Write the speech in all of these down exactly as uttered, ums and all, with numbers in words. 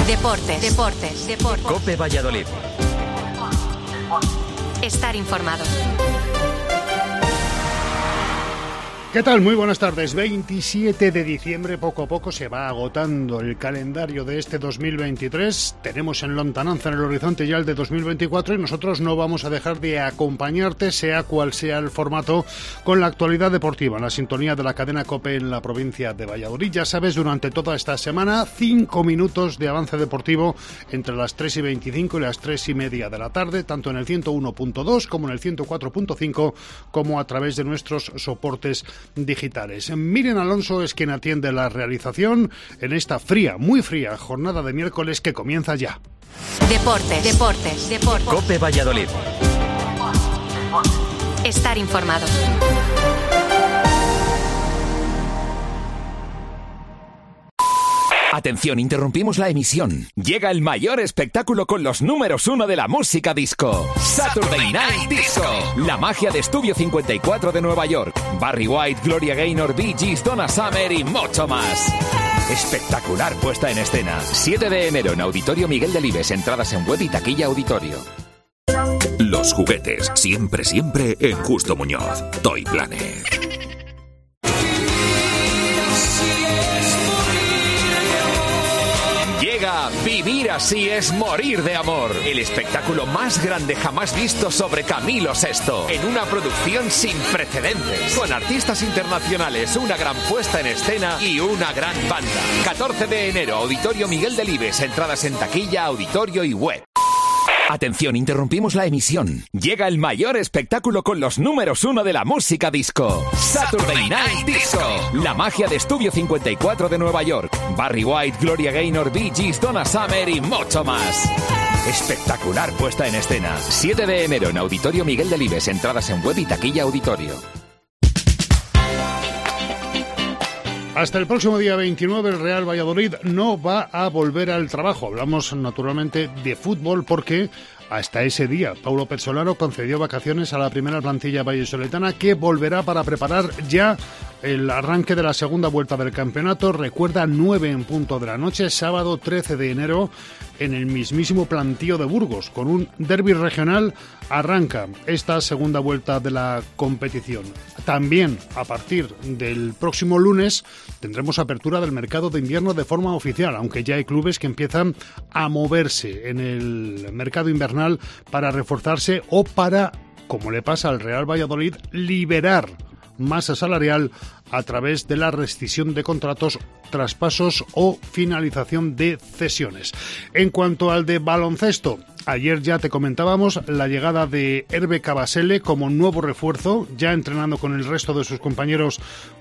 Deportes, deportes, deportes. COPE Valladolid. Estar informado. ¿Qué tal? Muy buenas tardes. veintisiete de diciembre, poco a poco se va agotando el calendario de este dos mil veintitrés. Tenemos en lontananza en el horizonte ya el de dos mil veinticuatro y nosotros no vamos a dejar de acompañarte, sea cual sea el formato, con la actualidad deportiva, en la sintonía de la cadena COPE en la provincia de Valladolid. Ya sabes, durante toda esta semana, cinco minutos de avance deportivo entre las tres y veinticinco y las tres y media de la tarde, tanto en el ciento uno punto dos como en el ciento cuatro punto cinco, como a través de nuestros soportes digitales. Miriam Alonso es quien atiende la realización en esta fría, muy fría jornada de miércoles que comienza ya. Deportes, deportes, deportes. COPE Valladolid. Estar informado. Atención, interrumpimos la emisión. Llega el mayor espectáculo con los números uno de la música disco. Saturday Night Disco. La magia de Estudio cincuenta y cuatro de Nueva York. Barry White, Gloria Gaynor, Bee Gees, Donna Summer y mucho más. Espectacular puesta en escena. siete de enero en Auditorio Miguel Delibes. Entradas en web y taquilla auditorio. Los juguetes, siempre, siempre en Justo Muñoz. Toy Planet. Llega Vivir así es morir de amor. El espectáculo más grande jamás visto sobre Camilo sexto. En una producción sin precedentes. Con artistas internacionales, una gran puesta en escena y una gran banda. catorce de enero, Auditorio Miguel Delibes. Entradas en taquilla, auditorio y web. Atención, interrumpimos la emisión. Llega el mayor espectáculo con los números uno de la música disco. Saturday Night Disco. La magia de Estudio cincuenta y cuatro de Nueva York. Barry White, Gloria Gaynor, Bee Gees, Donna Summer y mucho más. Espectacular puesta en escena. siete de enero en Auditorio Miguel Delibes. Entradas en web y taquilla auditorio. Hasta el próximo día veintinueve el Real Valladolid no va a volver al trabajo. Hablamos naturalmente de fútbol porque hasta ese día Paulo Pezzolano concedió vacaciones a la primera plantilla vallisoletana, que volverá para preparar ya el arranque de la segunda vuelta del campeonato. Recuerda, nueve en punto de la noche, sábado trece de enero, en el mismísimo plantío de Burgos. Con un derbi regional arranca esta segunda vuelta de la competición. También a partir del próximo lunes tendremos apertura del mercado de invierno de forma oficial, aunque ya hay clubes que empiezan a moverse en el mercado invernal para reforzarse o para, como le pasa al Real Valladolid, liberar masa salarial a través de la rescisión de contratos, traspasos o finalización de cesiones. En cuanto al de baloncesto, ayer ya te comentábamos la llegada de Herve Cabasele como nuevo refuerzo, ya entrenando con el resto de sus compañeros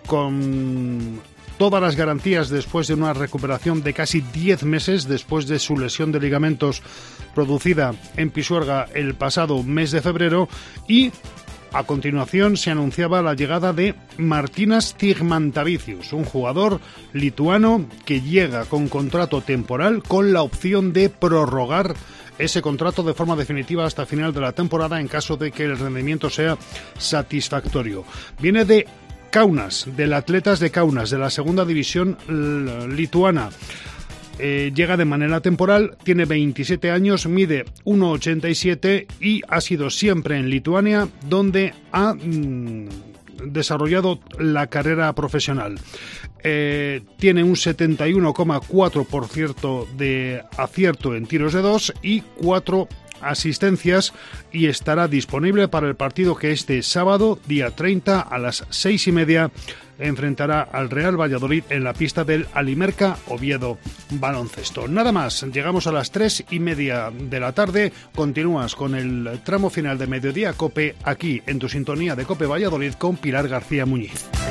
con todas las garantías después de una recuperación de casi diez meses después de su lesión de ligamentos producida en Pisuerga el pasado mes de febrero. Y a continuación se anunciaba la llegada de Martinas Zigmantavicius, un jugador lituano que llega con contrato temporal con la opción de prorrogar ese contrato de forma definitiva hasta final de la temporada en caso de que el rendimiento sea satisfactorio. Viene de Kaunas, del Atletas de Kaunas, de la segunda división lituana. Eh, llega de manera temporal, tiene veintisiete años, mide uno ochenta y siete y ha sido siempre en Lituania donde ha mmm, desarrollado la carrera profesional. Eh, tiene un setenta y uno coma cuatro por ciento de acierto en tiros de dos y cuatro asistencias, y estará disponible para el partido que este sábado, día treinta, a las seis y media, enfrentará al Real Valladolid en la pista del Alimerca Oviedo Baloncesto. Nada más, llegamos a las tres y media de la tarde. Continúas con el tramo final de Mediodía COPE aquí en tu sintonía de COPE Valladolid con Pilar García Muñiz.